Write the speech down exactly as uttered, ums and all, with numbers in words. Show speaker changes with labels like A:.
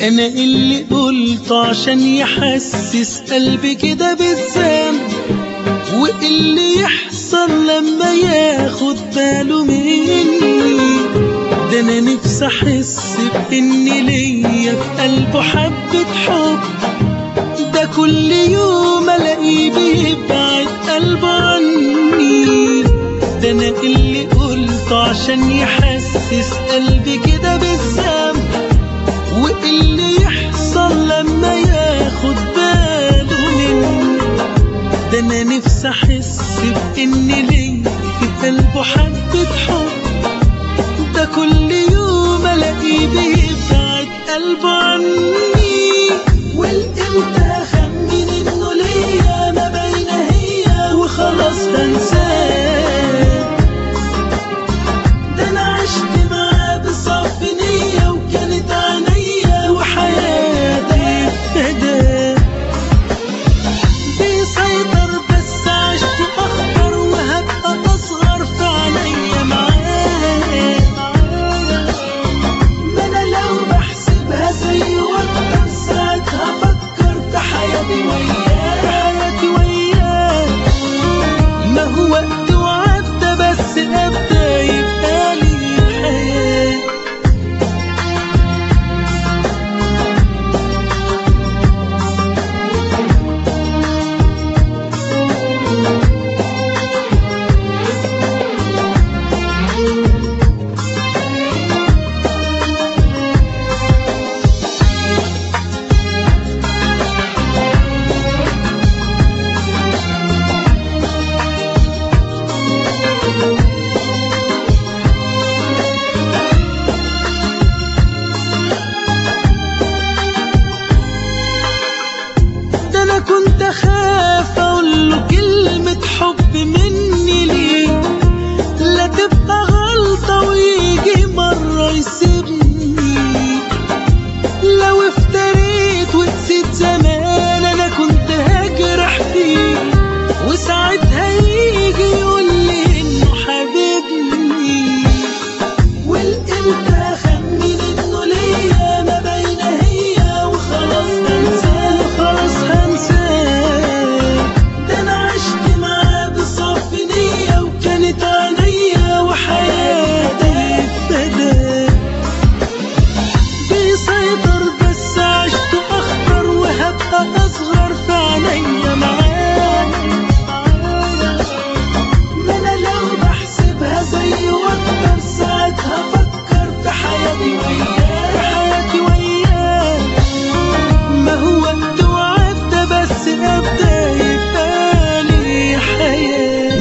A: انا اللي قلته عشان يحسس قلبي كده بالذنب، واللي يحصل لما ياخد باله مني. ده انا نفسي احس بان ليا في قلبه حبة حب، ده كل يوم الاقيه بيبعد قلبه عني. ده انا اللي قلته عشان يحسس قلبي كده بالذنب، واللي يحصل لما ياخد باله مني. ده انا نفسي احس بان ليا في قلبه حبة حب، ده كل يوم الاقيه بيبعد قلبه عني. والامتى اخمن انه ليا ما بين هي وخلاص بنساه. ده انا عشت معاه بصف نية وكانت عينيا وحياتي فداه. بيسيطر بس عشت اخطر وهبقى اصغر في عينيا معاه. ما انا لو بحسبها زي واكتر ساعتها افكر في حياتي وياه، حياتي وياه. ما هو وقت وعدى بس ابدا يبقى لي حياه. ده انا كنت اخاف اقول له كلمة حب مني ليه، لا تبقى غلطة ويجي مرة يسيبني. لو افتريت ونسيت زمان انا كنت هجرح فيه، وساعتها يجي يقول لي انه حبيبني. والامتى اخمن انه ليا ما بين هي وخلاص بنساه، خلاص هنساه. ده انا عشت معاه بصف نية وكانت عينيا وحياتي فداه. بيسيطر بس عشت اخطر وهبقى اصغر في عينيا معاه. ما انا لو بحسبها زي واكتر ساعتها افكر في حياتي وياه، حياتي وياه. ما هو وقت وعدى بس ابدا يبقى لي حياه.